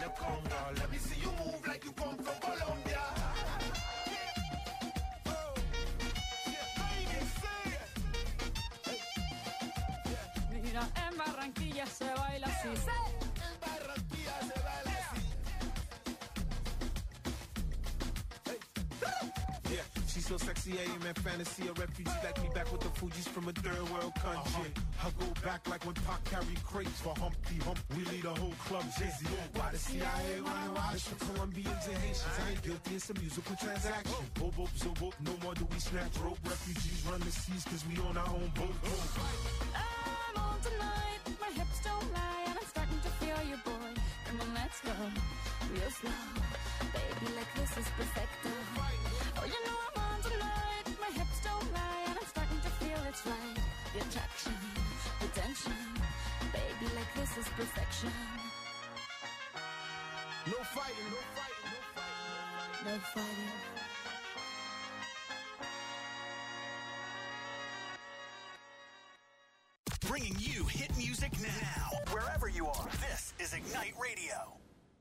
the conga. Let me see you move like you come from Colombia. Mira, en Barranquilla se baila así. En Barranquilla se baila así. Yeah, she's so sexy, I am in fantasy. A refugee like me back with the Fugees from a third world country. I go back like when Pac carried crates for Humpty Hump. We lead a whole club dizzy. Why the CIA running wild? It's for Colombians and Haitians. I ain't guilty, it's a musical transaction. Boop, boop, so boop, no more do we snatch rope. Refugees run the seas cause we on our own boat. I'm on tonight, my hips don't lie, and I'm starting to feel you, boy. Come on, let's go, real slow. Baby, like this is perfecto. Oh, you know I'm on tonight, my hips don't lie, and I'm starting to feel it's right. The attraction, the tension, baby, like this is perfection. No fighting, no fighting, no fighting. No fighting. Bringing you hit music now. Wherever you are, this is Ignite Radio.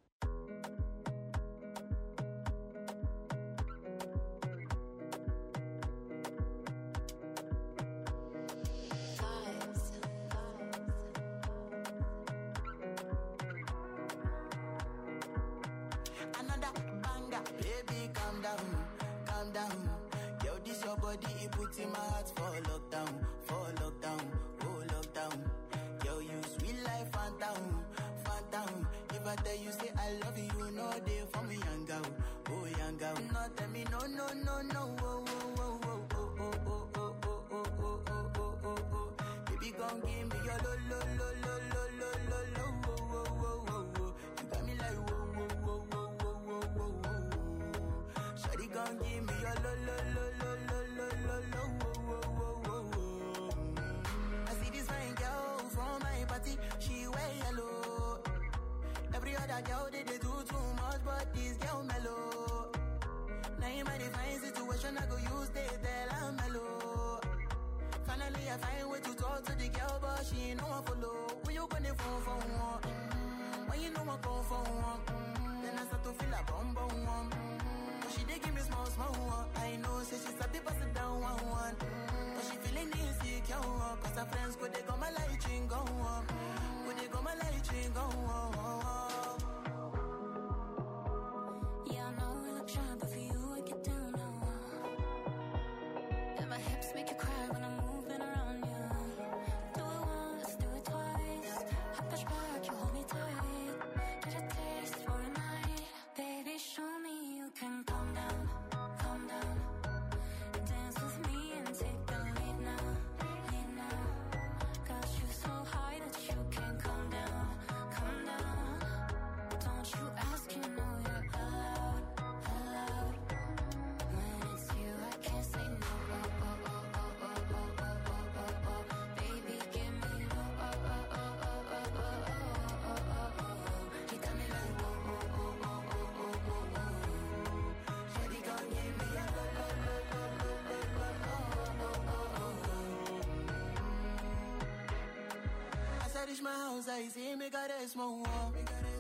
Another banger, baby, calm down, calm down. Yo, this your body, it puts in my heart for lockdown, oh lockdown. Yo, you sweet life, phantom, phantom. If I tell you say I love you, no day for me, young girl, oh young girl. No, tell me no, no, no, no, oh, oh, oh, oh, oh, oh, oh, oh, oh, oh, oh, oh, oh, oh. Baby, gon' give me your lo, lo, lo, lo, lo, lo, lo, lo, oh, oh, oh, oh, oh. You got me like whoa, whoa, whoa, whoa, whoa, whoa, whoa, whoa. Shawty gon' give me your lo, lo, lo, lo, lo, lo, lo, lo, oh, oh, oh, oh, oh. I see this fine girl from my party, she wear yellow. Every other girl they do too much, but this girl mellow. Now in my divine situation, I go use they tell I'm mellow. Finally, I find way to talk to the girl, but she ain't no one follow. When you gonna phone for one? When you know I come for one? Then I start to feel a bum bum one. But she dey give me small small one. I know, say she's a bit pass it down one. But she feeling insecure, cause her friends could they come my light ring go on. Could they come my light ring go on. Yeah, I know we look shy, but for you I get down now. And my hips make you cry when I'm moving around you. Do it once, do it twice. I push back, you hold me tight. Get a taste for a night. Baby, show me you can calm down, calm down. Dance with me and take the lead now, lead now. Got you so high that you can't calm down, calm down. Don't you ask, you know you're allowed, allowed. When it's you, I can't say no. Oh, oh, oh, oh, oh, oh, oh, oh, oh, oh. Baby, give me oh, oh, oh, oh, oh, oh, oh, oh, oh, oh, oh. You got me like oh, oh, oh, oh, oh, oh, oh, oh. Shawty gon' give me a lo, lo, lo, lo, lo, lo, lo, oh, oh, oh, oh. As I reach my house, I see me got a small wall.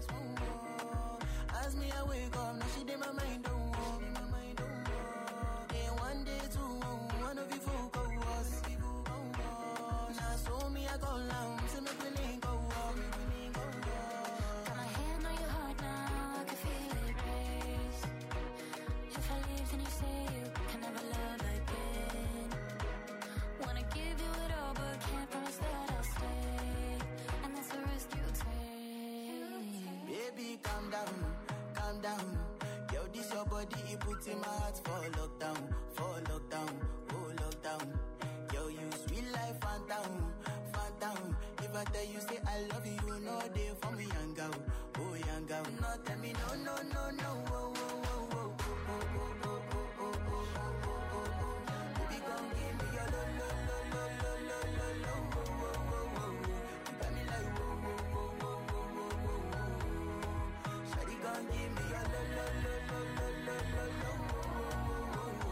As me, I wake up, now she did my mind don't walk. Then one day, two, one of you folk go was. Now so me, I go down, see me feeling go walk. Got my hand on your heart now, I can feel it race. If I leave, then you say you can never love again. Wanna give you it all, but can't promise that I'll stay. And that's the risk you take. Baby, calm down, calm down. Yo, this your body, it puts in my heart for lockdown, oh lockdown. Yo, you sweet life, phantom, phantom. If I tell you say I love you, no day for me, young girl, oh young girl. No, tell me no, no, no, no, oh, oh, oh, oh, oh, oh, oh, oh, oh, oh, oh, oh, oh. Baby, gon' give me your lo, lo, lo, lo, lo, lo, lo, lo, oh, oh, oh, oh, oh. You got me like whoa, whoa, whoa, whoa, whoa, whoa, whoa, whoa. Shawty gon' give me your lo, lo, lo, lo, lo, lo, lo, lo, oh, oh, oh, oh, oh.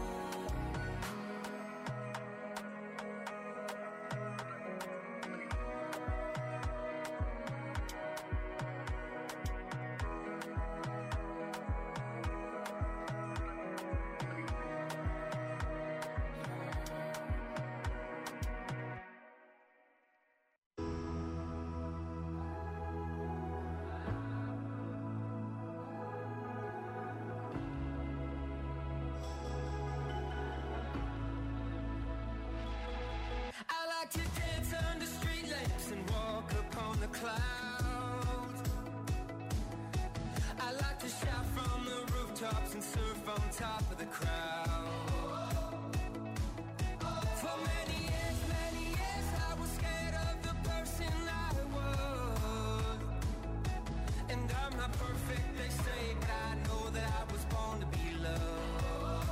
like to dance under street lamps and walk upon the clouds. I like to shout from the rooftops and surf on top of the crowd. For many years I was scared of the person I was. And I'm not perfect, they say, but I know that I was born to be loved.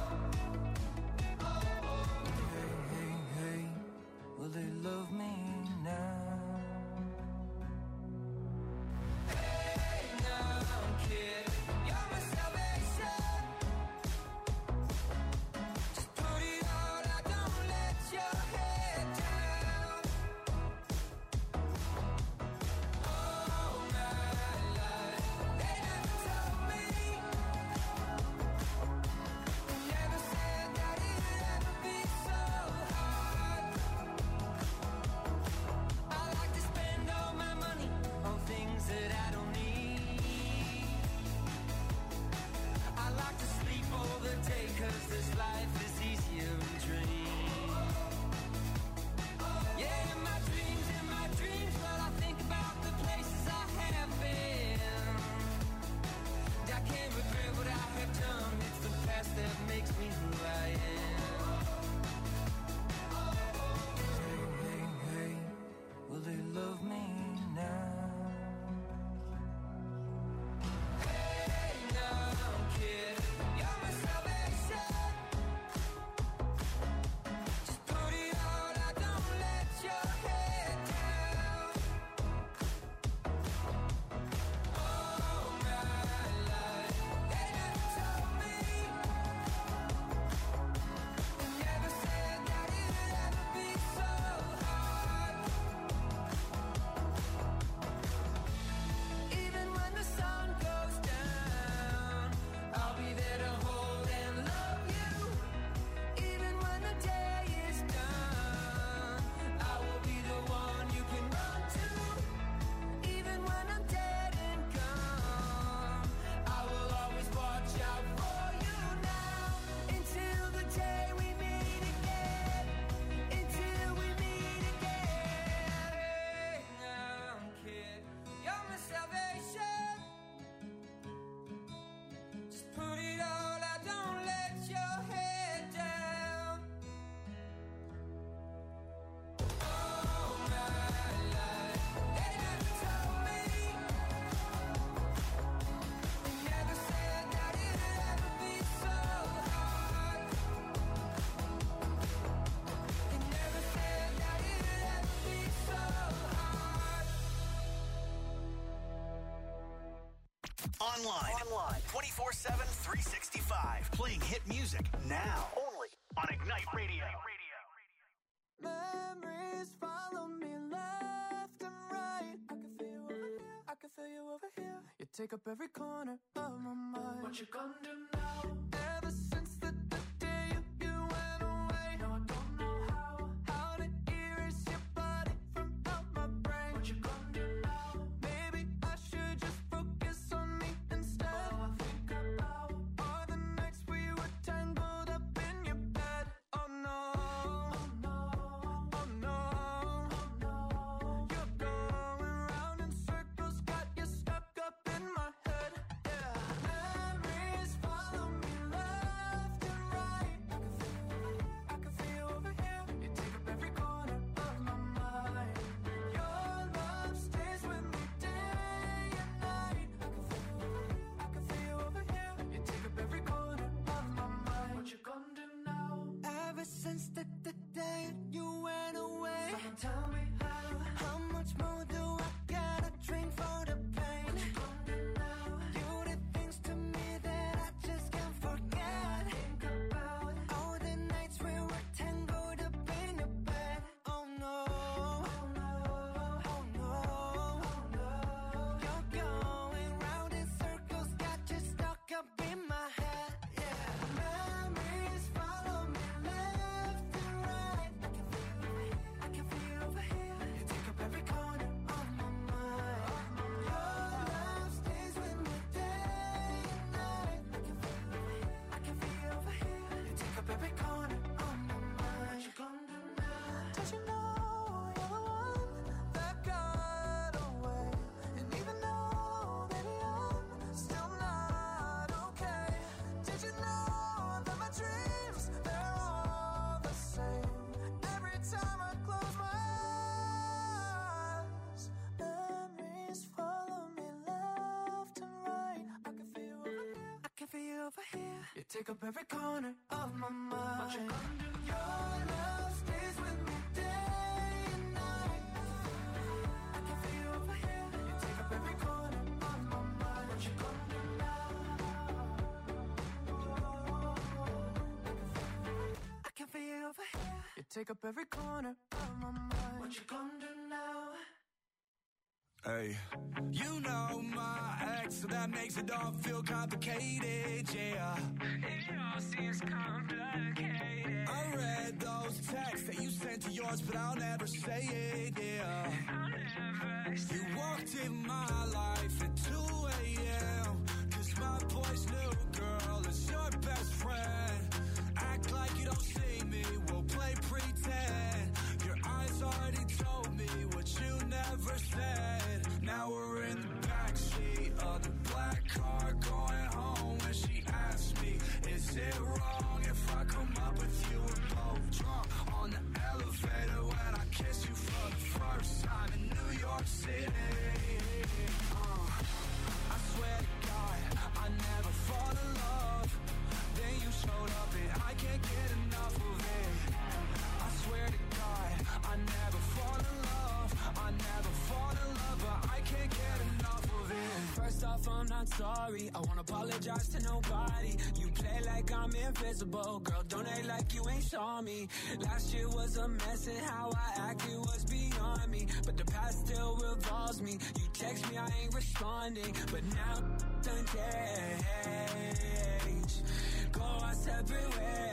Hey, hey, hey, will they love me now? Hey, now, kid, you're my salvation. Just put it all out, don't let your head down. All my life, they never told me, they never said that it'd ever be so hard. I like to spend all my money on things that I don't need. I like to sleep all the day, 'cause this life is easier in dreams. Yeah, in my dreams, but I think about the places I have been. I can't regret what I have done, it's the past that makes me who I am. Hey, hey, hey, will they love me now? Hey, now, kid, you're my salvation. Just put it all out, don't let your head down. All my life, they never told me, they never said that it'd ever be so hard. Even when the sun goes down, I'll be there to hold and love you. Even when the day is done, I will be the one you can run to. Even when I'm dead and gone, I will always watch out for you now. Until the day we meet again. Until we meet again. Hey, now, kid, you're my salvation. Just put it all out, don't let your head down. All my life, they never told me, they never said that it'd ever be so hard. They never said that it'd ever be so hard. Online. 24/7, 365. Playing hit music now. Only on Ignite Radio. Memories follow me left and right. I can feel you over here, I can feel you over here. You take up every corner of my mind. What you gonna do now? Ever since the day you went away, no, I don't know how to erase your body from out my brain. What you gonna do now? Maybe I should just focus on me instead. All I think about are the nights we were tangled up in your bed. Oh no, oh no, oh no, oh no. You're going round in circles, got you stuck up in my head. Yeah, memories follow me left and right. I can feel you over here, you take up every corner of my mind. Your love stays with me day and night. I can feel you over here, you take up every corner of my mind. What you gonna do now? Ever since the day you went away, someone tell me how much more do I gotta drink for the pain? What you gonna do now? You did things to me that I just can't forget. Think about all the nights we were tangled up in your bed. Oh no, oh no, oh no, oh no. You're going round in circles, got you stuck up in my head. Yeah, memories follow me left and right. I can feel you over here, you take up every corner of my mind. Your love stays with me day and night. I can feel you over here, you take up every corner of my mind. What you gonna do now? Don't you know You take up every corner of my mind. What you gonna do? Your love stays with me day and night. I can feel you over here. You take up every corner of my mind. What you gonna do now? I can feel you over here. You take up every corner of my mind. What you gonna do now? Hey, you know my ex, so that makes it all feel complicated, yeah. It all seems complicated. I read those texts that you sent to yours, but I'll never say it, yeah. I'll never say it. You walked in my life at 2 a.m. Cause my boy's new girl is your best friend. Act like you don't see me, we'll play pretend. Your eyes already told me what you never said. Now we're in the backseat of the black car going home. When she asked me, is it wrong if I come up with you? We're both drunk on the elevator when I kiss you for the first time in New York City. I swear to God, I never fall in love. Then you showed up and I can't get enough of it. I swear to God, I never fall in love. I never fall in love, but I can't get enough of it. First off, I'm not sorry. I won't apologize to nobody. You play like I'm invisible. Girl, don't act like you ain't saw me. Last year was a mess and how I acted was beyond me. But the past still revolves me. You text me, I ain't responding. But now done change. Go our separate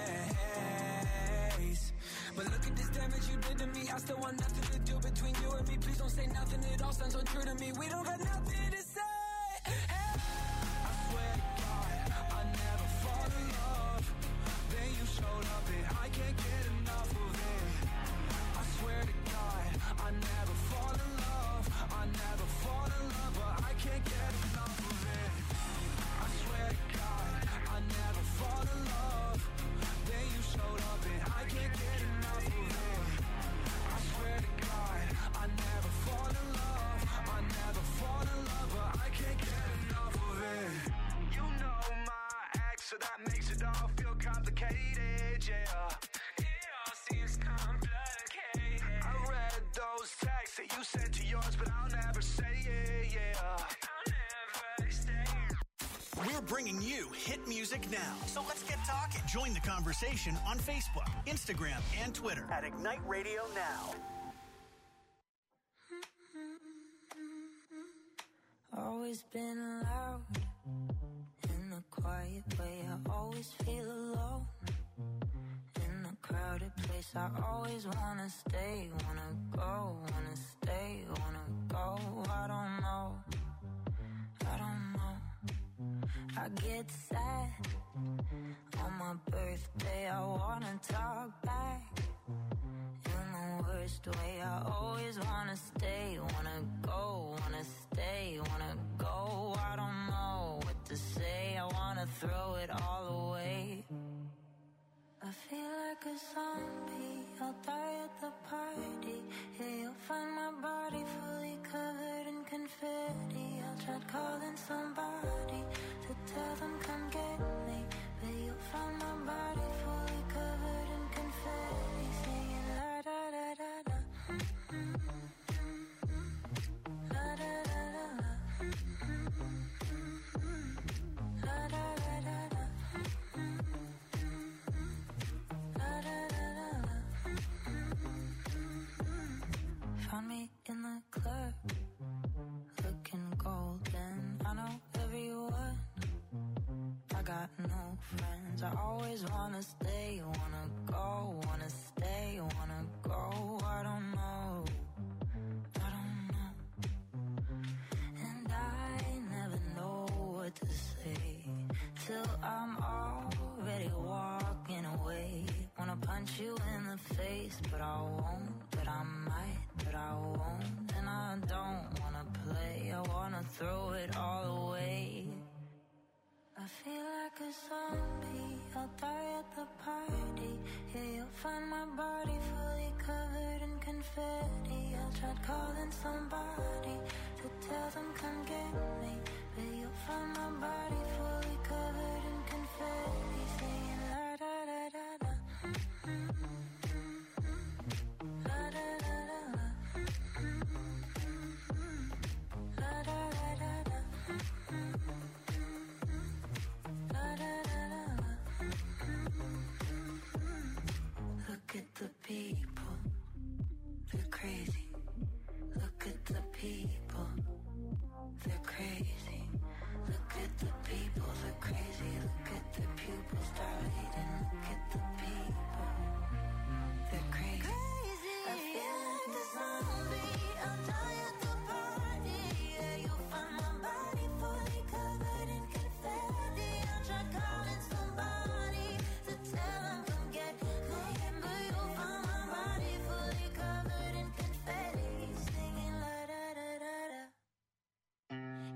ways. But look at this damage you did to me. I still want nothing to do between you and me. Please don't say nothing, it all sounds untrue to me. We don't got nothing to say. Hey. I swear to God, I never fall in love. Then you showed up and I can't get enough of it. I swear to God, I never fall in love. I never fall in love, but I can't get enough of it. I swear to God, I never fall in love. Then you showed up and I can't get enough of it. I swear to God, I never fall in love. I never fall in love, but I can't get enough of it. You know my ex, so that makes it all feel complicated, yeah. It all seems complicated. I read those texts that you sent to yours, but I'll never say it, yeah. I'll never say it. We're bringing you hit music now. So let's get talking. Join the conversation on Facebook, Instagram, and Twitter at Ignite Radio Now. Always been loud in a quiet way. I always feel alone in a crowded place. I always wanna stay, wanna go, wanna stay, wanna go. I don't know. I get sad on my birthday. I wanna talk back in the worst way. I always wanna stay, wanna go, wanna stay, wanna go. I don't know what to say. I wanna throw it all away. I feel like a zombie. I'll die at the party. Yeah, you'll find my body fully covered in confetti. I tried calling somebody to tell them come get me, but you'll find my body fully covered in confetti, singing la da da da da, la da da da da, la da da da da, la da da da da. Found me in the club, looking golden. I know everyone. I got no friends. I always wanna stay, wanna go, wanna stay, wanna go. I don't know. And I never know what to say till I'm already walking away. Wanna punch you in the face, but I won't, but I might, but I won't. And I don't wanna play, I wanna throw it all away. I feel like a zombie, I'll die at the party. Yeah, you'll find my body fully covered in confetti. I tried calling somebody to tell them come get me, but you'll find my body fully covered in confetti.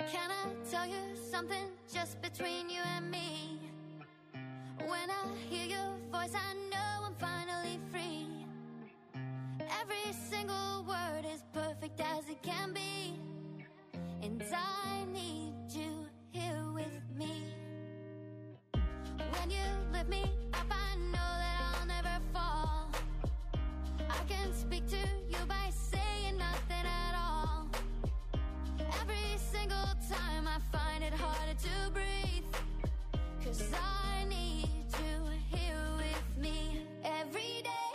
Can I tell you something just between you and me? When I hear your voice, I know I'm finally free. Every single word is perfect as it can be. And I need you here with me. When you lift me up, I know that I'll never fall. I can speak to you by saying nothing at all. Every single time I find it harder to breathe. 'Cause I need you here with me every day.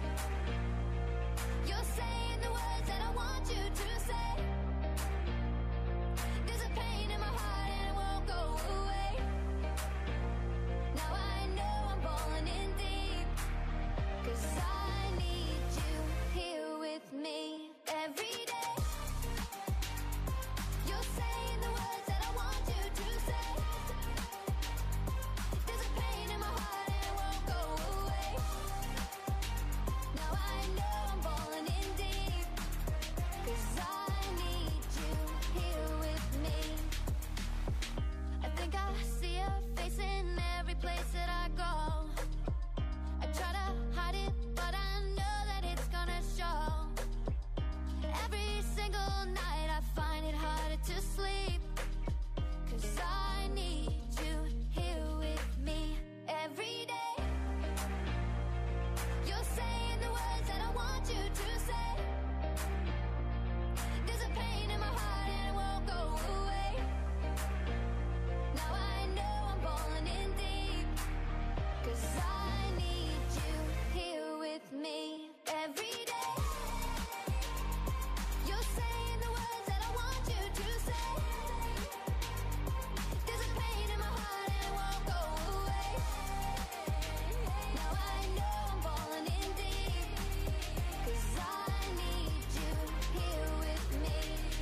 You're saying the words that I want you to say. There's a pain in my heart and it won't go away. Now I know I'm falling in deep. 'Cause I need you here with me every day. You're saying the words that I want you to say. There's a pain in my heart and it won't go away. Now I know I'm falling in deep. 'Cause I need you here with me. I think I see your face in every place that I go. I try to hide it, but I know that it's gonna show. Every single night I find it harder to sleep. 'Cause I need you here with me every day. You're saying the words that I want you to say. There's a pain in my heart and it won't go away. Now I know I'm falling in deep. 'Cause I need you here with me every day. You're saying the words that I want you to say. There's a pain in my heart and it won't go away. Now I know I'm falling in deep. 'Cause I need you here with me.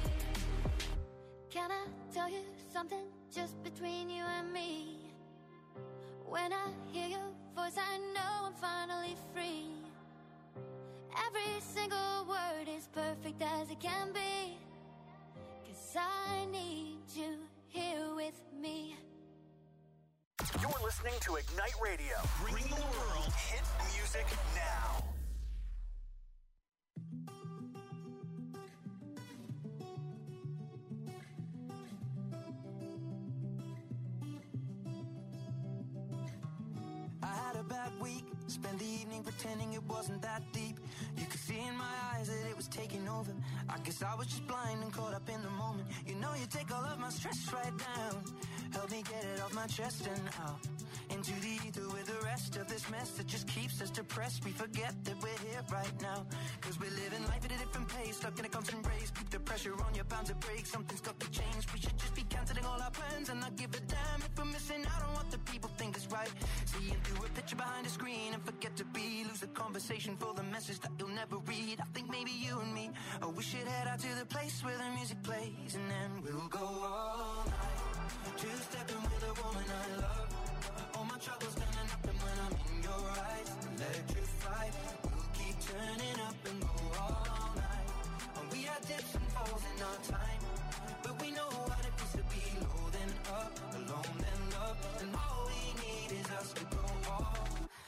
Can I tell you something just between you and me? When I hear your voice, I know I'm finally free. Every single word is perfect as it can be. 'Cause I need you here with me. You're listening to Ignite Radio, bringing the world hit music now. I had a bad week, spent the evening pretending it wasn't that deep. You could see in my eyes that it was taking over. I guess I was just blind and caught up in the moment. You know you take all of my stress right down. Help me get it off my chest and out into the ether with the rest of this mess that just keeps us depressed. We forget that we're here right now. 'Cause we're living life at a different pace, stuck in a constant race. Keep the pressure on, you're bound to break. Something's got to change. We should just be cancelling all our plans and not give a damn if we're missing out on what the people think is right. Seeing through a picture behind a screen and forget to be. Lose the conversation for the message that you'll never read. I think maybe you and me, oh, we should head out to the place where the music plays. And then we'll go all night, two-stepping with a woman I love. All my troubles turning up and when I'm in your eyes, electrified. We'll keep turning up and go all night. And we had dips and falls in our time, but we know what it feels to be low then up, alone then love. And all we need is us to go all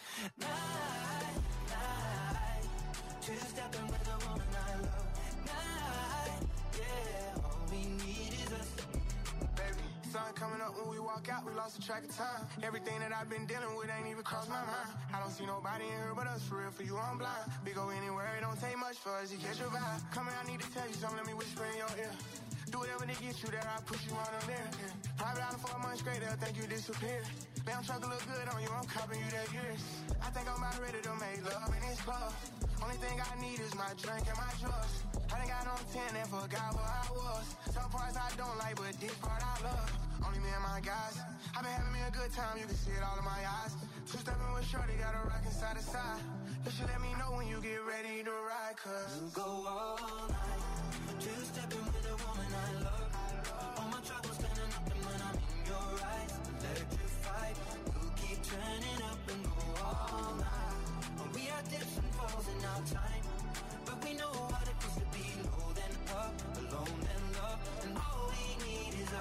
night, night. Two-stepping with a woman I love. Night, yeah. All we need is us. Baby, sun coming up when we walk out, we lost the track of time. Everything that I've been dealing with ain't even crossed my mind. I don't see nobody in here but us, for real, for you I'm blind. We go anywhere, it don't take much for us to catch your vibe. Come here, I need to tell you something, let me whisper in your ear. Do whatever to get you there, I'll push you on them there. Yeah. Private island for a month straight, they'll think you disappeared. Damn truck look good on you, I'm copping you that years. I think I'm about ready to make love in this club. Only thing I need is my drink and my drugs. I done got on 10 and forgot where I was. Some parts I don't like, but this part I love. Only me and my guys. I've been having me a good time, you can see it all in my eyes. Two-stepping with shorty, got a rockin' side to side. You should let me know when you get ready to ride, 'cause we'll go all night, two-stepping with a woman I love. All my troubles turning up and when I'm in your eyes, electrified. We'll keep turning up and go all night. And we had dips and falls in our time, but we know what it feels to be low then up, alone then love. And all we need is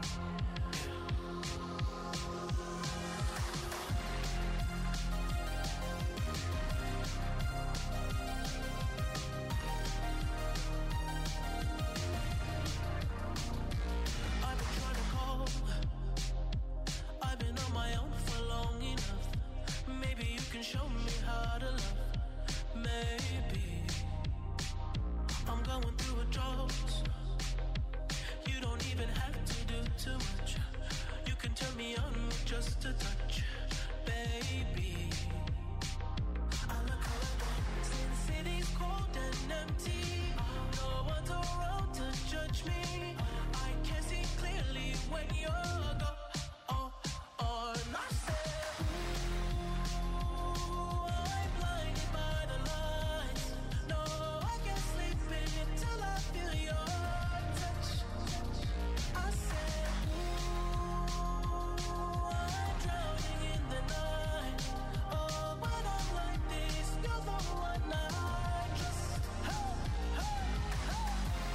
I've been trying to call. I've been on my own for long enough. Maybe you can show me how to love. Maybe I'm going through a drought. You don't even have to do too much. You can turn me on with just a touch, baby. I look around, since city's cold and empty. No one's around to judge me. I can see clearly when you're gone. And I said, ooh, I'm blinded by the lights. No, I can't sleep until I feel your touch. I said, ooh, I'm drowning in the night. Oh, when I'm like this, you're the one I trust. Hey, hey, hey.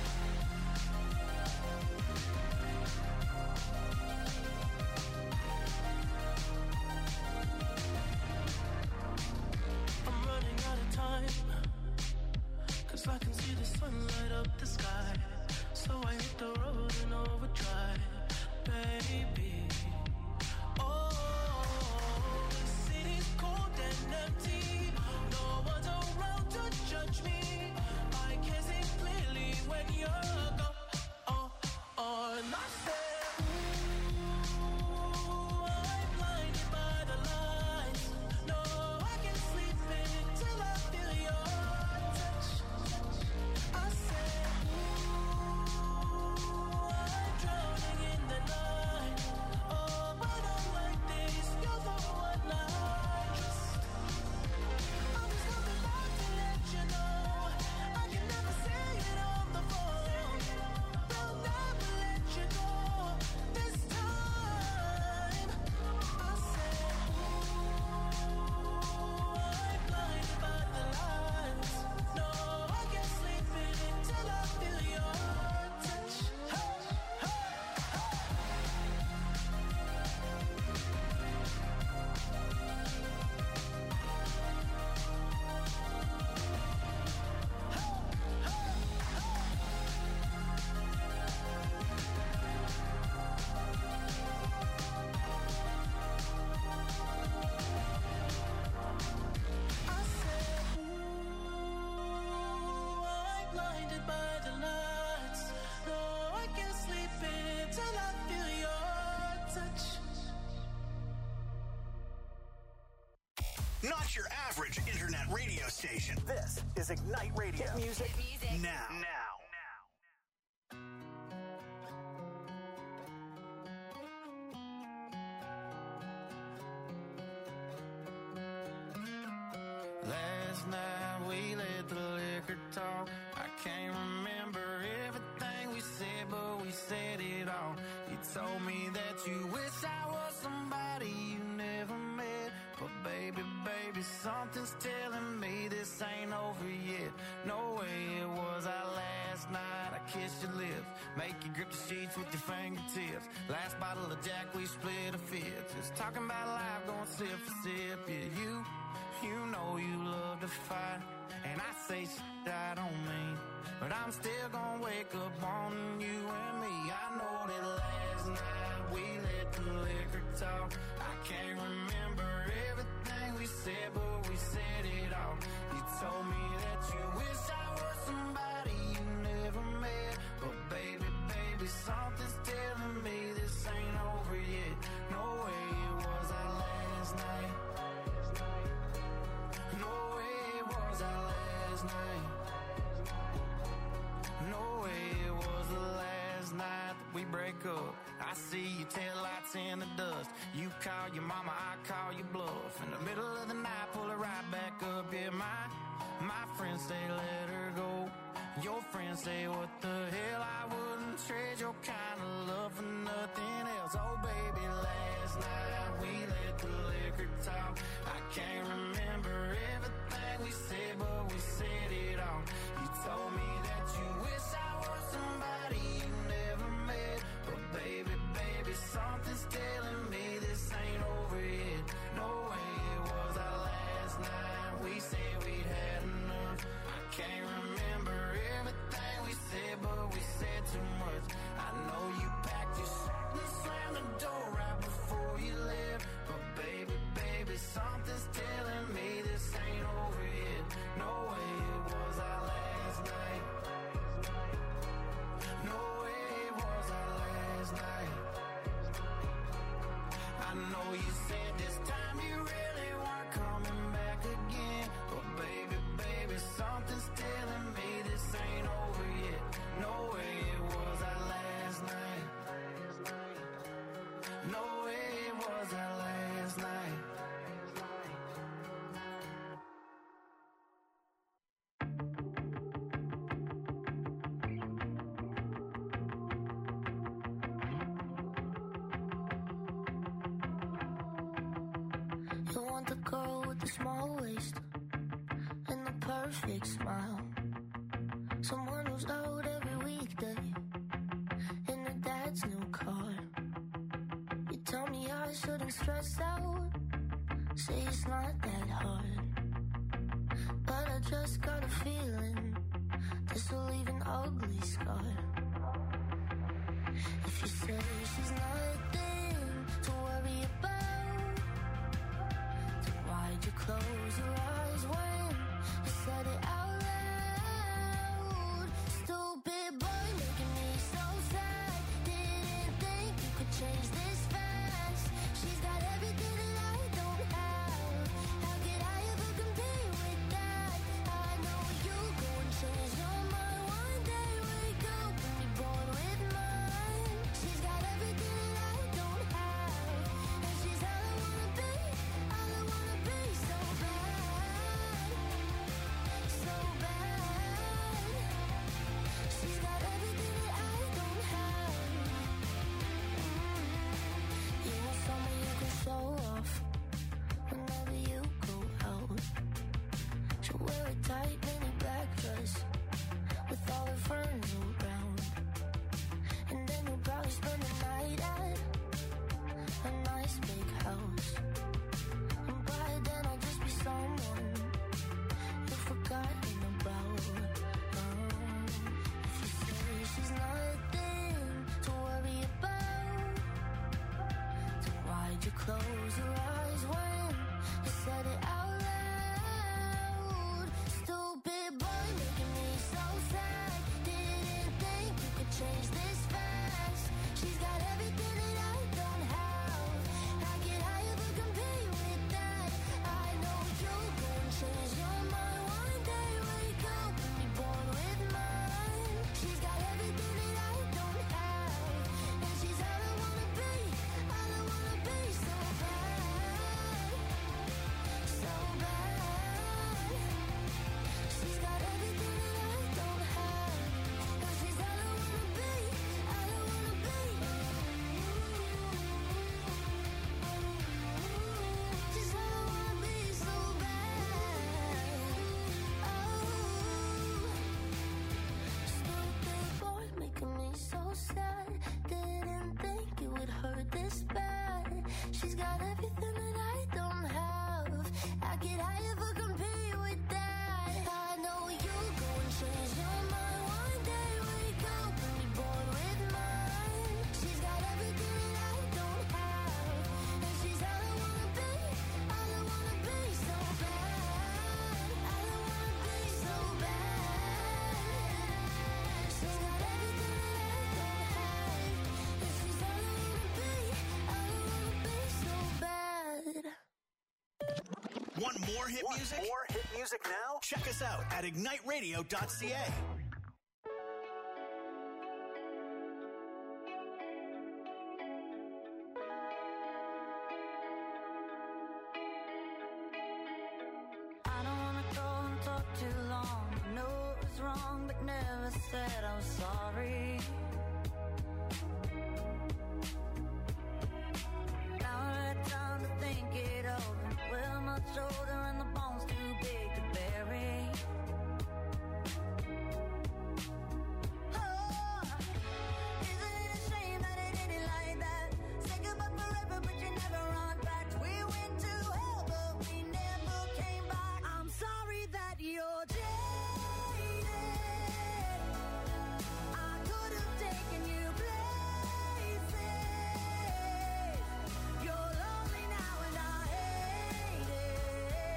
I'm running out of time, 'cause I can see the sun light up the sky. So I hit the road in overdrive, baby. Oh, the city's cold and empty. No one's around to judge me. I can see clearly when you're gone. And I said, ooh, I'm blinded by the lights. No, I can't sleep until I feel your touch. I said, ooh, I'm drowning in the night. Oh, when I'm like this, you're the one I trust. I was coming back to let you know I can never say it on the phone. They'll never let you go this time. I said, ooh, I'm blinded by the lights. No, I can't sleep until I feel your touch. Hey, hey, I said, ooh, I'm blinded by the lights. No, I can't sleep until I feel your touch. Not your average internet radio station. This is Ignite Radio. Hit music now. Last night we let the liquor talk. I can't remember everything we said, but we said it all. You told me that you wish I was somebody you never met. But baby, something's telling me this ain't over yet. No way it was our last night. I kissed your lips, make you grip the sheets with your fingertips. Last bottle of Jack, we split a fifth. Just talking about life, going sip for sip. Yeah, you know you love to fight, and I say shit I don't mean, but I'm still gonna wake up wanting you and me. I know that last night we let the liquor talk. I can't remember everything we said, but we said it all. You told me that you wish I was somebody you never met, but baby, something's telling me this ain't over yet. No way it was our last night. No way it was our last night. No way it was the last night that we break up. I see your taillights in the dust. You call your mama, I call your bluff. In the middle of the night, pull it right back up. Yeah, my friends say let her go. Your friends say what the hell, I wouldn't trade your kind of love for nothing else. Oh baby, last night we let the liquor talk. I can't remember everything we said, but we said it all. You told me that you wish I was somebody you never met, but baby, small waist and the perfect smile. Someone who's out every weekday in her dad's new car. You tell me I shouldn't stress out, say it's not that hard, but I just got a feeling this will leave an ugly scar. If you say she's nothing to worry about, then why'd you close your eyes when you said it out loud? Stupid boy making me so sad. Didn't think you could change this fast. She's got everything that I don't have. How could I ever compete with that? I know you go and change your mind one day. Wake up and be bored with mine. She's got everything that I don't have, and she's all I wanna be, all I wanna be. So bad, so bad. She's got everything that I don't have. You want someone you can show off whenever you go out. She'll wear a tight mini black dress with all her friends around, and then you'll probably spend the night at a nice big house. And by then I'll just be someone you've forgotten about. If you say she's nothing to worry about, then why'd you close your eyes when you said it out loud? Stupid boy making me so sad. Didn't think you could change this fast. She's got everything that I don't have. How could I ever compete with that? I know you'll go and change your mind one day. Wake up and be bored with mine. She's got everything that I don't have, and she's all I wanna be, all I wanna be. So bad, so bad. She's got everything that I don't have, and she's all I wanna be, all I wanna be. She's all I wanna be, so bad. Stupid boy making me so sad. Didn't think it would hurt this bad. She's got everything that I don't have. How could I ever compete with that? I know you'll go and change your mind one day. Wake up and be bored with mine. She's got everything that I don't have, and she's all I wanna be, all I wanna be. So bad, all I wanna be. So bad. She's got everything that I don't have, and she's all I wanna be, all I wanna be. So bad. Want more hit music? More hit music now? Check us out at igniteradio.ca. I don't wanna go and talk too long. I know it was wrong, but never said I was sorry. Now I had time to think it over. Well, much older and the bones too big to bury. Oh, isn't it a shame that it ended like that? Say goodbye forever, but you never run back. We went to hell, but we never came back. I'm sorry that you're jaded. I could have taken you places. You're lonely now and I hate it.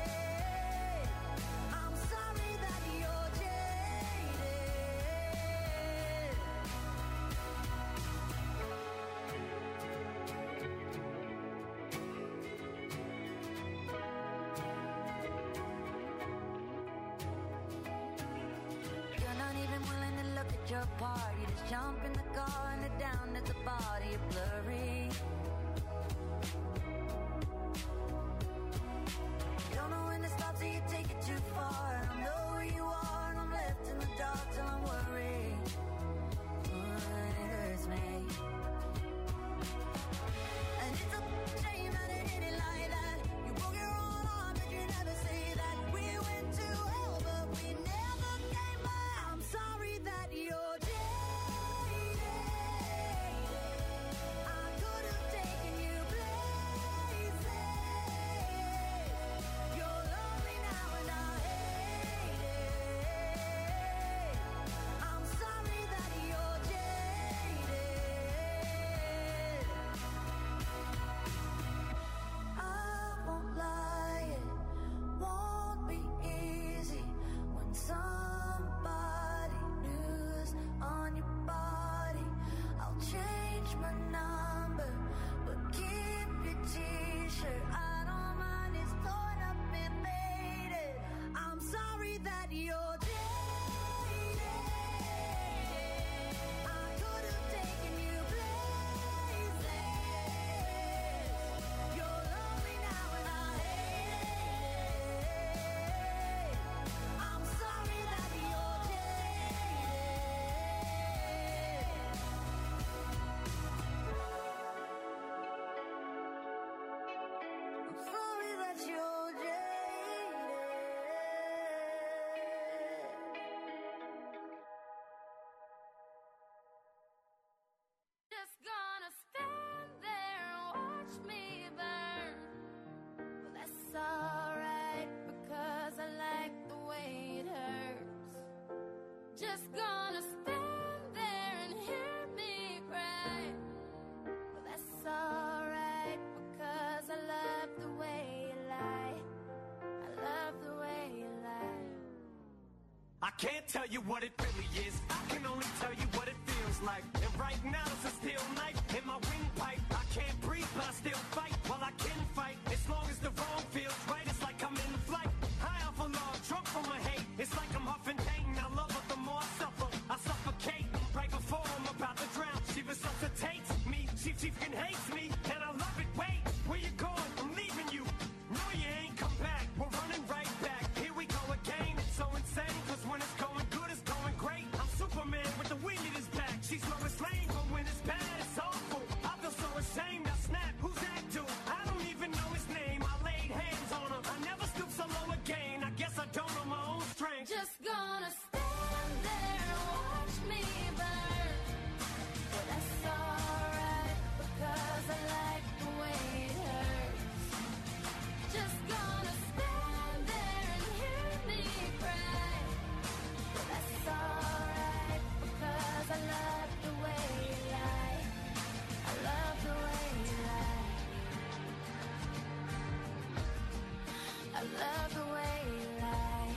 Just gonna stand there and hear me cry. But that's alright, because I love the way you lie. I love the way you lie. I can't tell you what it really is. I can only tell you what it feels like. And right now it's a steel knife in my windpipe. I can't breathe, but I still fight. While I can fight, as long as the wrong feels right, it's like I'm in flight. High off of love, drunk from my hate. It's like I'm huffing pain. I love her, the more I suffer, I suffocate. Right before I'm about to drown, she resuscitates me. She freaking hates me, and I love it. Wait, where you going? I'm leaving you. No, you ain't come back. We're running right back. Here we go again. It's so insane, cause when it's going good, it's going great. I'm Superman with the wind at his back. She's Lois Lane, but when it's bad, it's awful. I feel so ashamed. I snap. Who's that dude? I don't even know his name. I laid hands on him. I never stoop so low again. I guess I don't know my own strength. Just gonna stand there and watch me burn. But that's alright, because I like the way it hurts. Just gonna stand there and hear me cry. But that's alright, because I love the way you lie. I love the way you lie. I love the way you lie.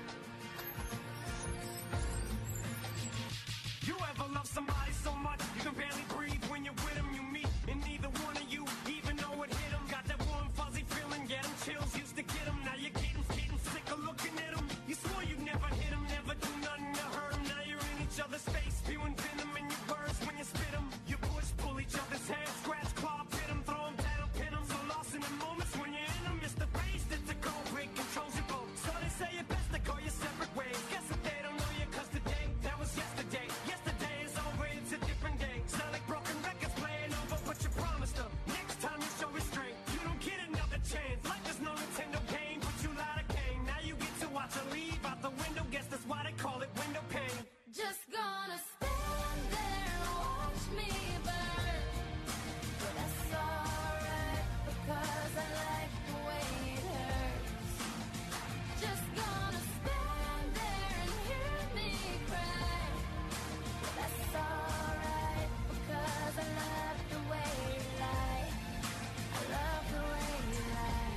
You ever love somebody so much you can barely breathe when you're with them? You meet, and neither one of you even know it hit them. Got that warm fuzzy feeling, get them chills, used to get them. Now you're getting sick of looking at them. You swore you'd never hit them, never do nothing to hurt them. Now you're in each other's face, spewing venom in your words when you spit them. You push, pull each other's hair, scratch, claw, pit them, throw them down, pin them. So lost in the moments when you're in them, it's the rage that's the cold break controls your boat. So they say it best to go your separate ways. Guess that they don't know you, cause today, that was yesterday. Yesterday is over, it's a different day. Sound like broken records playing over, but you promised them. Next time you show restraint, you don't get another chance. Like there's no Nintendo game, but you lied again. Now you get to watch her leave out the window. Guess that's why they call it window pane. Just gonna stand there and watch me burn. But that's alright, because I like the way it hurts. Just gonna stand there and hear me cry. But that's alright, because I love the way you lie. I love the way you lie.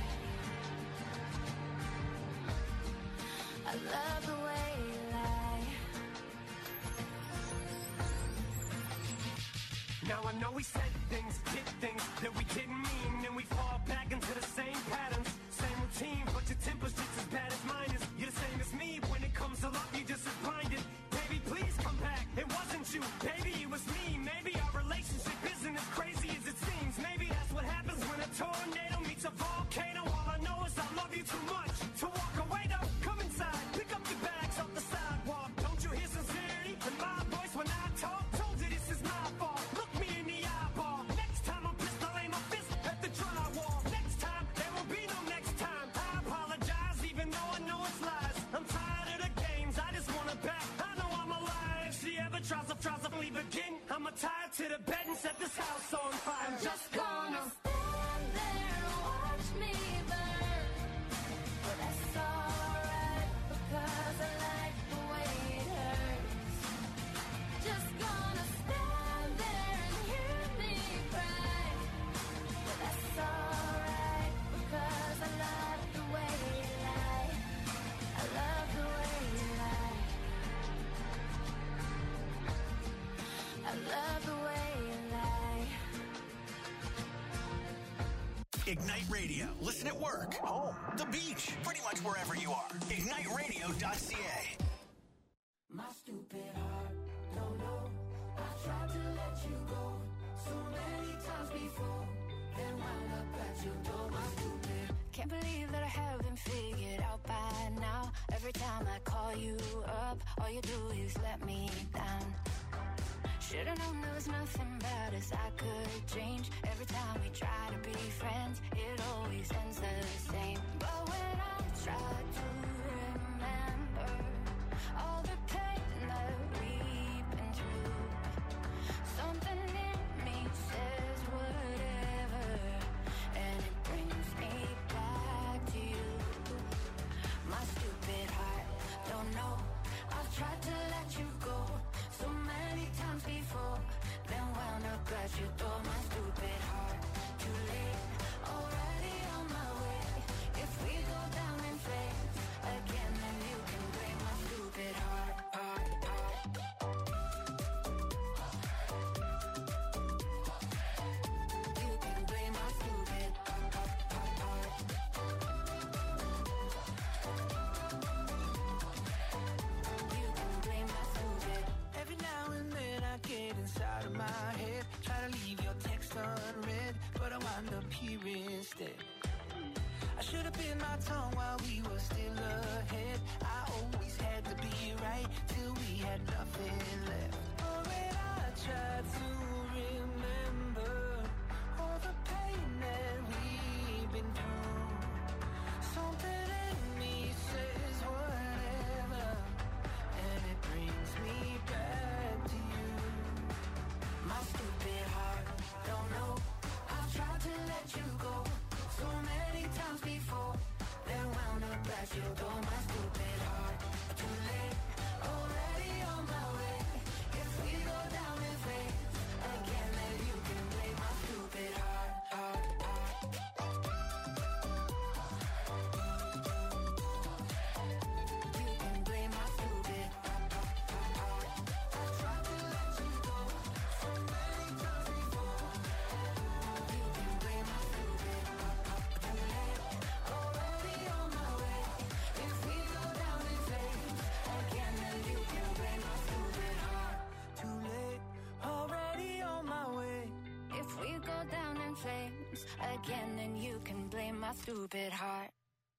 I love the way you lie. Now I know we said things, did things that we didn't mean, and we fall back into the same patterns, same routine, but your temper's just as bad as mine is. You're the same as me, when it comes to love, you're just as blinded. Baby, please come back, it wasn't you, baby, it was me. Maybe our relationship isn't as crazy as it seems. Maybe that's what happens when a tornado meets a volcano. All I know is I love you too much to walk away though. Come inside, pick up your bags off the sidewalk. Don't you hear sincerity in my voice when I talk? Told you this is my fault. Look me in the eyeball. Next time I'm pissed, I'll aim my fist at the drywall. Next time, there will be no next time. I apologize, even though I know it's lies. I'm tired of the games, I just want her back. I know I'm alive. If she ever tries to leave again, I'ma tie her to the bed and set this house on fire. I'm just gonna stand there and watch me burn. But that's alright, because I like the way it hurts. Just gonna stand there and hear me cry. But that's alright, because I love the way you lie. I love the way you lie. I love the way you lie. Ignite Radio. Listen at work, home, the beach, pretty much wherever you are. IgniteRadio.ca. My stupid heart, don't know. I tried to let you go so many times before, then wound up at your door. My stupid. Can't believe that I haven't figured out by now. Every time I call you up, all you do is let me down. Should've known there was nothing about us I could change. Every time we try to be friends, it always ends the same. But when I try to remember all the pain that we've been through, something in me says whatever, and it brings me back to you. My stupid heart, don't know, I've tried to let you tongue while we were still ahead. I always had to be right till we had nothing left. Oh, when I tried to remember all the pain that we've been through, something in me says whatever, and it brings me back to you. My stupid heart, don't know, I've tried to let you go so many times before, then wound up at your door. My stupid heart, too late, already on my way. If we go down in flames again, then you can blame my stupid heart, heart, heart. You can blame my stupid heart, heart, heart. I tried to let you go so many times before. You can blame my stupid heart, heart. Too late, already on my way. If we go down in flames again, then you can blame my stupid heart. Too late, already on my way. If we go down in flames again, then you can blame my stupid heart.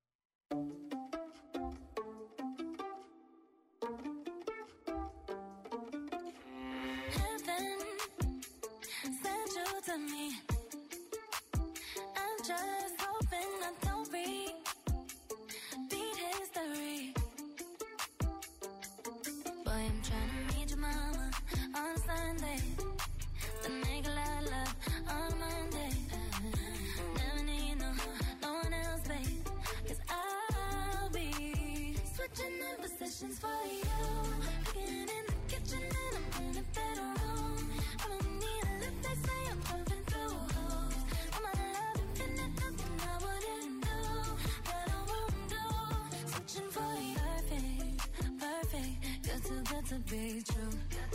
Heaven sent you to me. I'm just hoping I don't repeat history. Boy, I'm trying to meet your mama on Sunday, then make a lot of love on Monday. Never need no one else, babe, 'cause I'll be switching in positions for you. Cooking in the kitchen and I'm in the bedroom. I don't need a lift, they say I'm pumping through holes. I'm out of love and finding nothing I wouldn't do, that I won't do. Switching for you, perfect, you're too good to be true.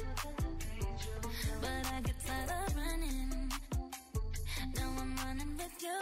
But I get tired of running. Now I'm running with you.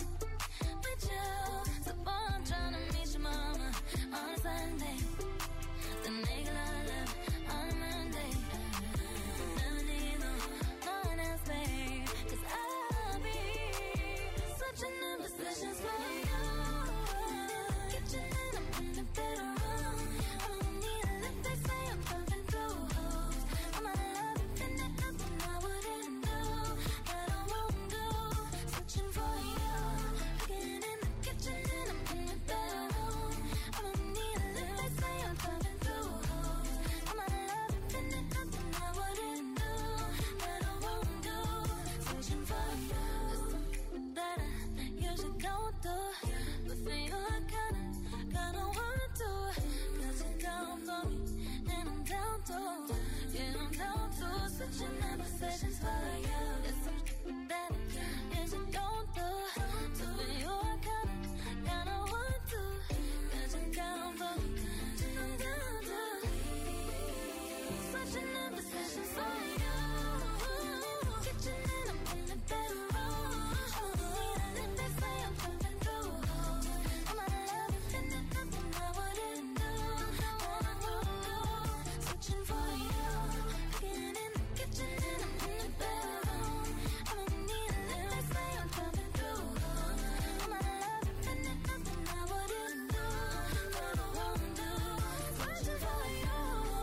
So boy, I'm trying to meet your mama on Sunday, then make a lot of love on Monday. Never need no one else, babe, 'cause I'll be switching in positions for you. Kitchen and I'm in the bedroom. I don't need a lift, they say I'm pumping through holes. I'm out of love and finding nothing I wouldn't do, that I won't do. Switching for you. Cooking in the kitchen and I'm in the bedroom. I don't need a lift, they say I'm pumping through holes. I'm out of love and finding nothing I wouldn't do, that I won't do. Switching for you. There's something that I usually don't do, but for you I kinda want to. 'Cause you're down for me and I'm down to, yeah, I'm down to. Switching in positions for you. There's something that I usually don't do, so for you I kinda want to. 'Cause you're down for me and I'm down to. Switching in positions for you. Kitchen and I'm in the bedroom. I don't need a lift, they say I'm pumping through holes. I'm out of love and finding nothing I wouldn't do, that I won't do. Switching for you. Cooking in the kitchen and I'm in the bedroom. I don't need a lift, they say I'm pumping through holes. I'm out of love and finding nothing I wouldn't do, that I won't do. Switching for you.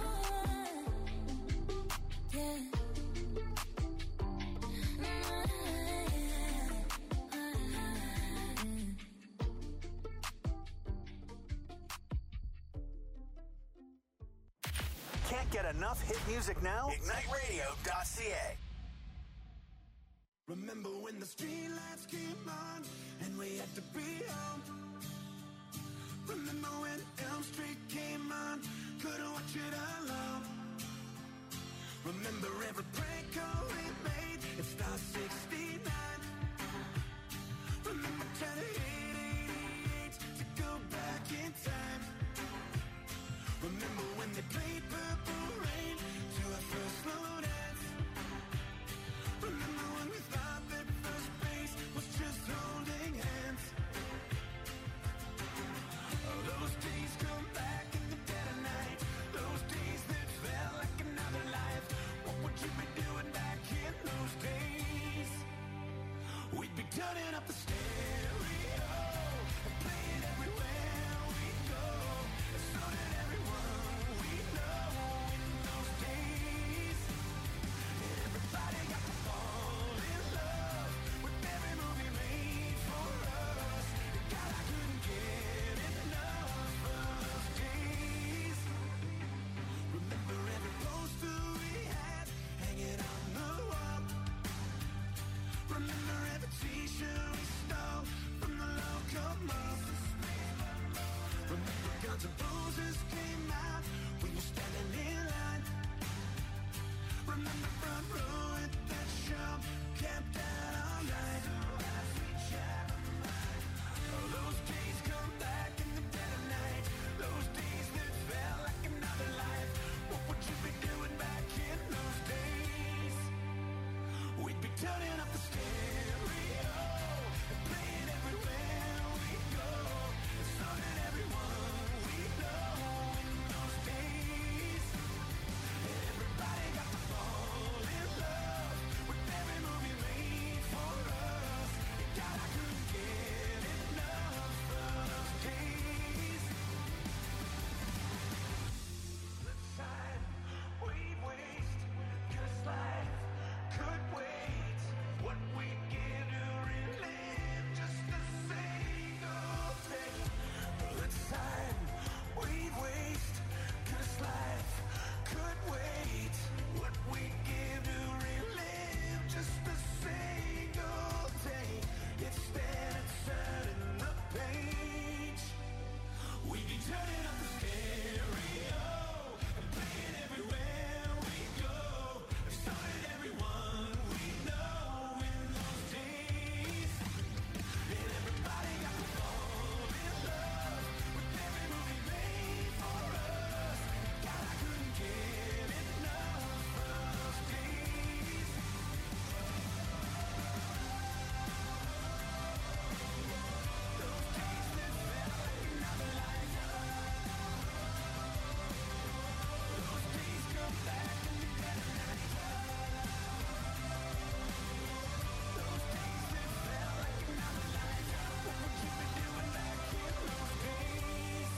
Yeah. Can't get enough hit music now? IgniteRadio.ca. Remember when the street lights came on and we had to be home? Remember when Elm Street came on, couldn't watch it alone? Remember every prank call we made at Star 69? Remember trying to hit 88 to go back in time? Remember when they played Purple Rain to our first slow dance? Remember when we thought that first base was just holding hands? Those days come back. roses came out when you're standing in line. Remember front row at that show, camped out all night. Those days come back in the dead of night. Those days that felt like another life. What would you be doing back in those days? We'd be turning up the stereo and playing everywhere we go. And so did everyone we know in those days. And everybody got to fall in love with every movie made for us. And God, I couldn't get enough of those days. Let's sign, we waste, 'cause life could wait. What we give to relive just a single day. Let's sign, we waste, 'cause life could wait. What we give to relive just a single day. Instead of turning the page, we be turning up the stereo and playing everywhere we go. So did everyone we know in those days. And everybody got to fall in love with every movie made for us. God, I couldn't get enough of those days. Those days that felt like another life. Those days come back in the dead of night. Those days that felt like another life. What would you be doing back in those days?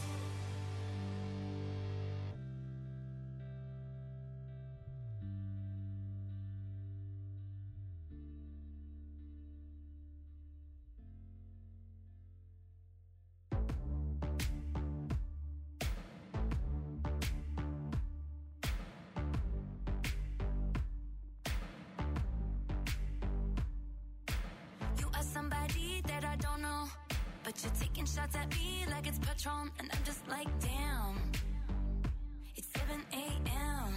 You are somebody that I don't know, but you're taking shots at me like it's Patron, and I'm just like, damn. It's 7 a.m.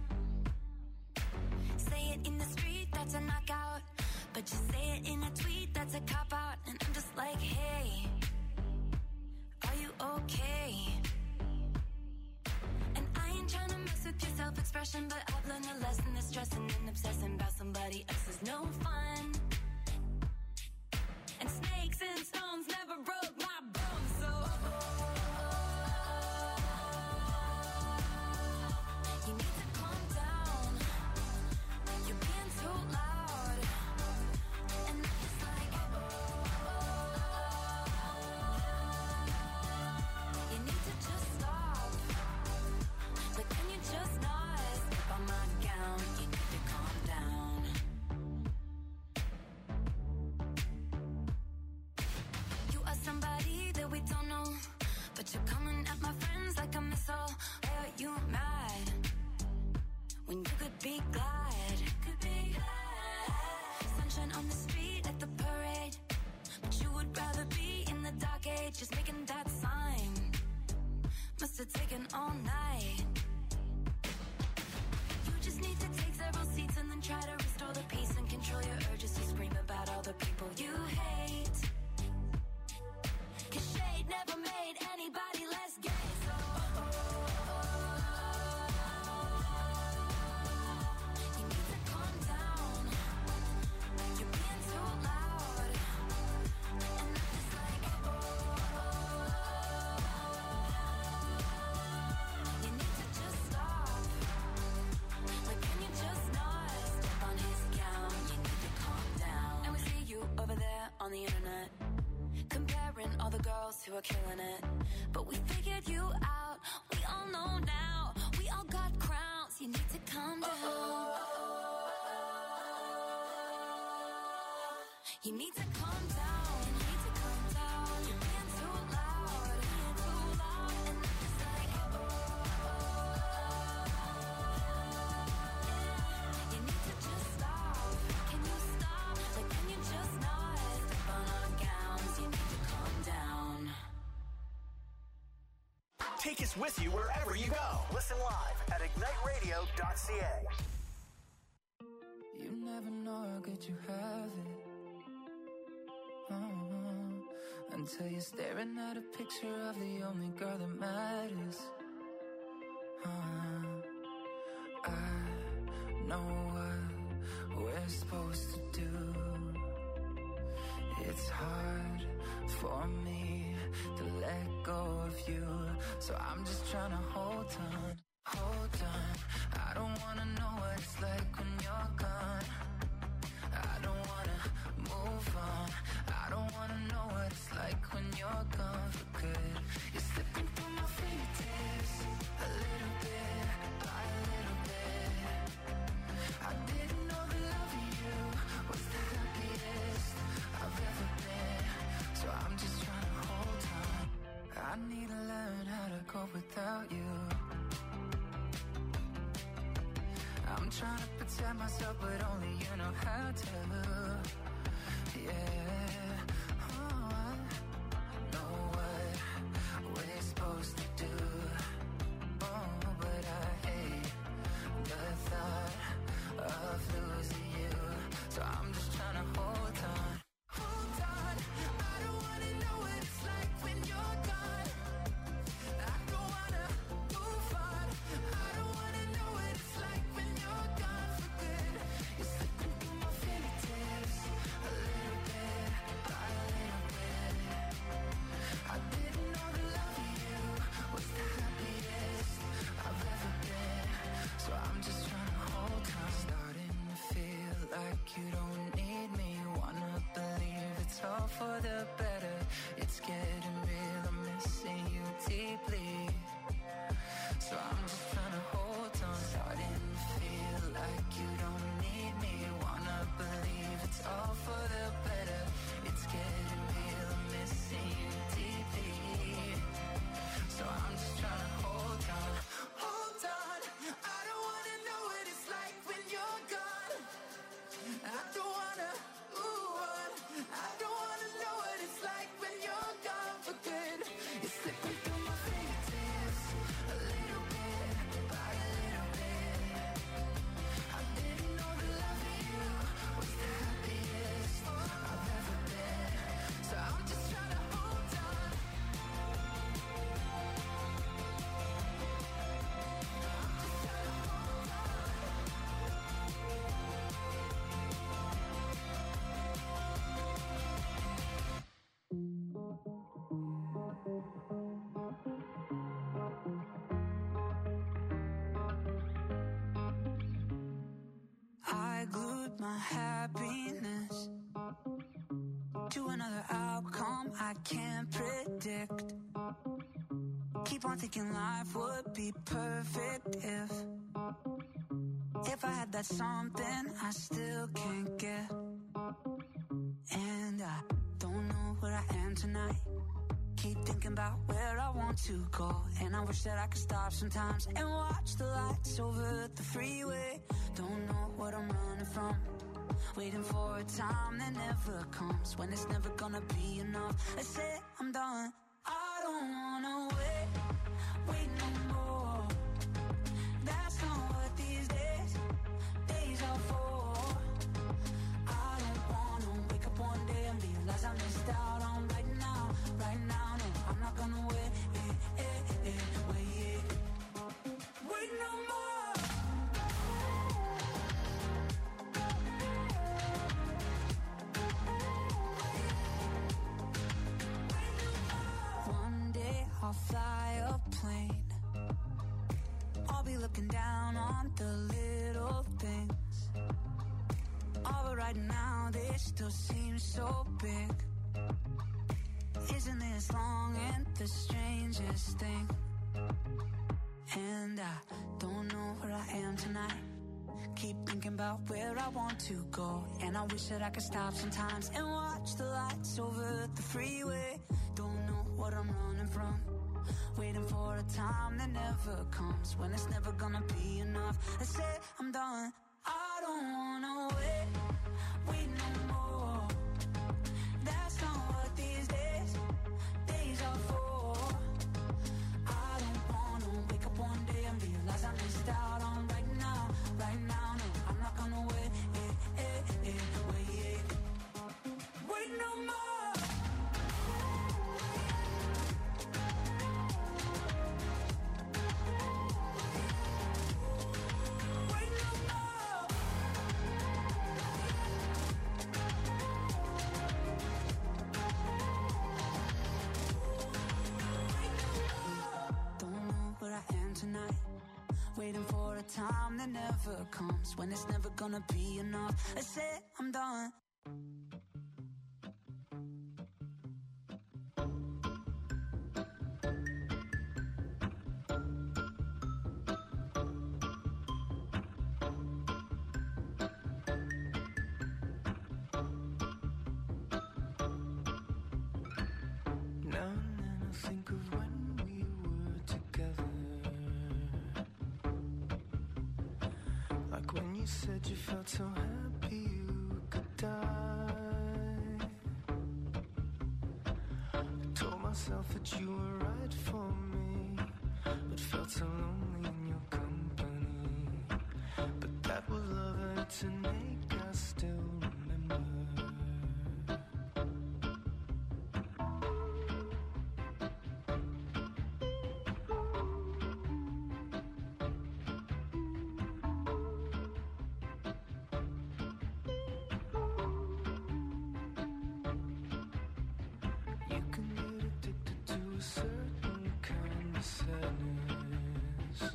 Say it in the street, that's a knockout, but you say it in a tweet, that's a cop out, and I'm just like, hey, are you okay? And I ain't trying to mess with your self-expression, but I've learned a lesson that stressing and obsessing about somebody else is no fun. And snakes and stones never broke my bones, so you need to calm down. You're being too loud, and I'm just like, you need to just stop. But can you just not step on my gown? You need to calm down. You are somebody that we don't know, but you're coming at my friends like a missile. Why are you mad when you could be glad? Could be glad. Sunshine on the street at the parade, but you would rather be in the dark age, just making that sign. Must have taken all night. You just need to take several seats and then try to restore the peace and control your urges to scream about all the people you hate. 'Cause shade never made anybody less gay, so you need to calm down. You're being too loud, and I'm just like, you need to just stop. Like, can you just not step on his gown? You need to calm down. And we see you over there on the internet, comparing all the girls who are killing it. But we figured you out, we all know now. We all got crowns, you need to calm down. You need to calm down, you need to calm down. You're being too loud, and I'm just like, you need to just stop. Can you stop? Like, can you just not step on our gowns? You need to calm down. Take us with you wherever you go. Listen live at igniteradio.ca. You never know how good you have it. Until you're staring at a picture of the only girl that matters. I know what we're supposed to do. It's hard for me to let go of you, so I'm just trying to hold on. I don't wanna know what it's like when you're gone. I don't wanna move on. I don't wanna know what it's like when you're gone for good. You're slipping through my fingertips, a little bit by a little bit. I didn't know the love of you was the happiest I've ever been, so I'm just trying to hold on. I need to learn how to cope without you. I'm trying to protect myself, but only you know how to. Yeah, I know what we're supposed to do. But I hate the thought of losing you, so I'm just trying to hold on. I don't wanna know what it's like when you're gone. I don't wanna move on. I don't wanna know what it's like when you're gone for good. You're slipping through my fingertips, a little bit by a little bit. I didn't know the love of you was the happiest I've ever been, so I'm just trying to hold on. Starting to feel like you don't need me. Wanna believe it's all for the better. It's getting real, I'm missing you deeply, so I'm just trying to hold on. Starting to feel like you don't need me. Wanna believe it's all for the better. It's getting real, I'm missing you deeply, so I'm just trying to hold on. I don't wanna know what it's like when you're gone. I don't wanna move on. I don't wanna know what it's like when you're gone for good. You're slipping through my fingertips, a little bit by a little bit. I didn't know the love of you was the happiest I've ever been, so I'm just trying to hold on. I glued my happiness to another outcome I can't predict. Keep on thinking life would be perfect if I had that something I still can't get. And I don't know where I am tonight. Keep thinking about where I want to go, and I wish that I could stop sometimes and watch the lights over the freeway. Don't know what I'm running from, waiting for a time that never comes, when it's never gonna be enough. I say I'm done. I don't wanna wait no more. That's not what these days are for. I don't wanna wake up one day and realize I missed out on right now. No, I'm not gonna wait no more. One day I'll fly a plane. I'll be looking down on the little things. All but right now they still seem so big. Isn't this long and the strangest thing? And I don't know where I am tonight. Keep thinking about where I want to go, and I wish that I could stop sometimes and watch the lights over the freeway. Don't know what I'm running from, waiting for a time that never comes, when it's never gonna be enough. I say I'm done. I don't wanna wait no more. That's not what these days are for. I don't time that never comes, when it's never gonna be enough. I say I'm done. Think of when we were together, like when you said you felt so happy you could die. I told myself that you were right for me, but felt so lonely in your company. But that was love and it's an ache I still remember. Certain kind of sadness,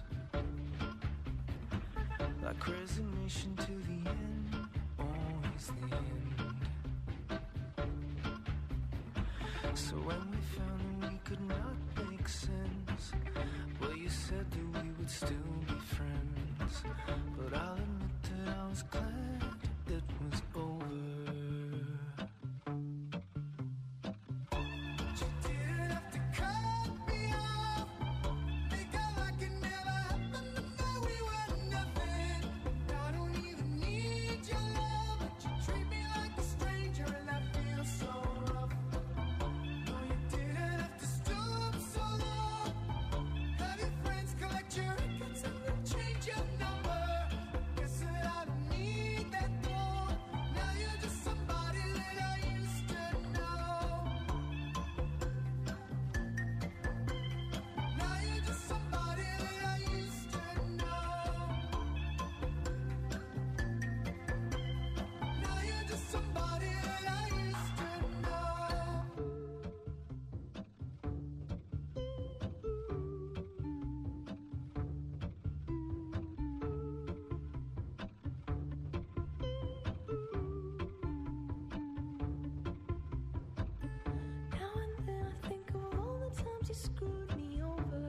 like resignation to the end, always the end. So when we found that we could not make sense, well, you said that we would still be friends, but I'll admit that I was glad it was over. Screwed me over.